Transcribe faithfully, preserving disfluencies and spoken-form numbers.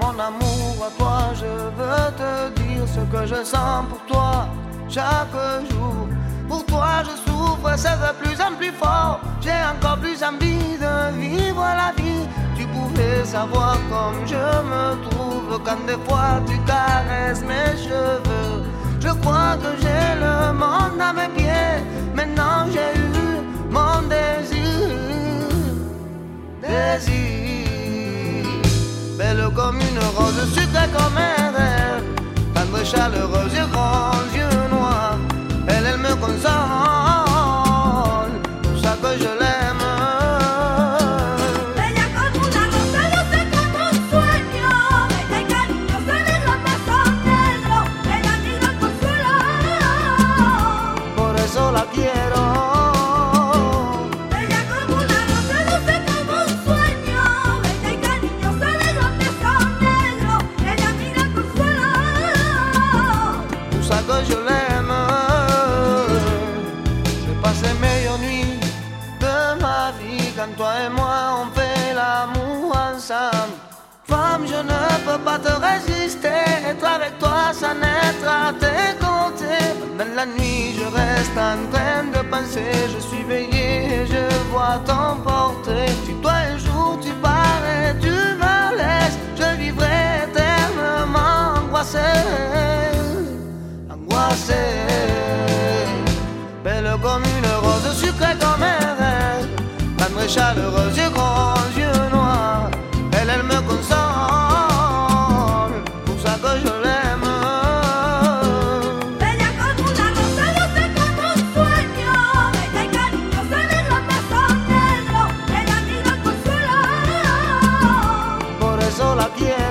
mon amour à toi, je veux te dire ce que je sens pour toi chaque jour. Pour toi je souffre, c'est de plus en plus fort. J'ai encore plus envie de vivre la vie. Tu pouvais savoir comme je me trouve quand des fois tu caresses mes cheveux. Je crois que j'ai le monde à mes pieds. Maintenant j'ai eu mon désir. Désir. Belle comme une rose, sucrée comme un rêve. Tendre, chaleureuse, yeux grands, yeux noirs. Elle, elle me console. Pour ça que je l'aime. Bella como una rosa, dulce como un sueño. Bella y cariñosa, de los besos negros. Bella, mira el consuelo. Por eso la quiero. Bella como una rosa, dulce como un sueño. Bella y cariñosa, de los besos negros. Bella, mira el consuelo. Pour ça que je l'aime. J'ai passé meilleure nuit de ma vie quand toi et moi on fait l'amour ensemble. Femme, je ne peux pas te résister. Être avec toi, ça n'être à tes côtés. Pendant la nuit, je reste en train de penser. Je suis veillé et je vois ton portrait. Si toi un jour tu pars et tu me laisses, je vivrai éternellement angoissé. Angoissé. Belle comme une rose, sucrée comme un rêve. Tendre et chaleureuse, yeux grands, yeux noirs. Elle, elle me console. Pour ça que je l'aime. Bella como una rosa, dulce como un sueño. Bella y cariñosa, de los besos negros. Bella, mira el consuelo. Por eso la quiero.